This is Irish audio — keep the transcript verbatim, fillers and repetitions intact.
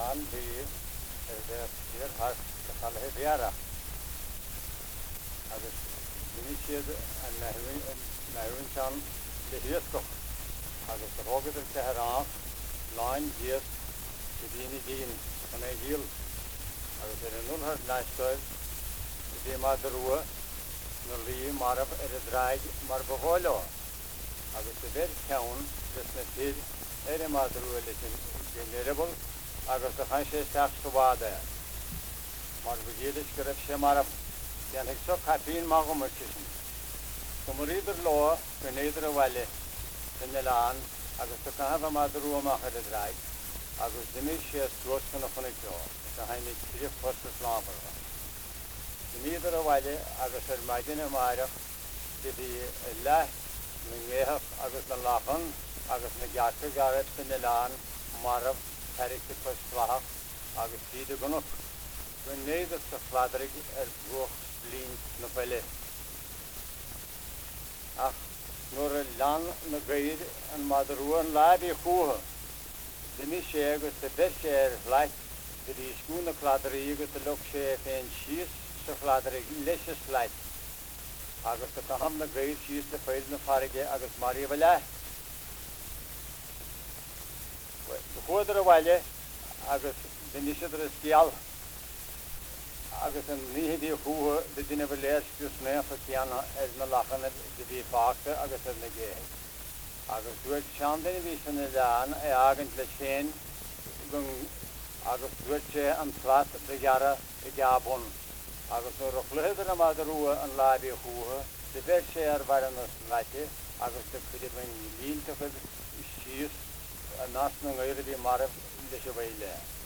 an be der hier has kalhe diara agus dinisiad an nahwin nahwin chan le hiasko agus rogad el Tehran line hias dini din an egil agus er nun har nastoy di madrua no li marab er draig mar bevolo agus der kaun des netil er madrua lekin generable agus de khanshe staff subada mar begelish keref shemarab yani so kafin magum etsin tomurider lo peneder wale tenelan agus to kahava madrua ma khad draig agus dimish stros kana khonekyo tahayni trif first slaver Neither wale agus er maidine marach di Allah mingeha agus na lafan agus na gyakka garet tenelan marab tarik paswa agus side gunok when neither the fladrig er goch blin na pele ach nur lan na geir an madruan labi khu demi shegus the besher like di skuna fladrig the lokshe fen shis fladrig leshes light agus ta ham na geir shis the fail na farige agus mari wala Hodere wale agus denishadre skial agus en nie die hoe de dine verlees dus meer verkiana es na lachen de die fakte agus en ge agus doet chande wie van de aan eigenlijk geen gung agus doet aan plat de jaren de gabon agus no rokleder ma de roe en labi hoe de besher waren ons laatje agus de kudde men lien te veel is nas no gaire die maar de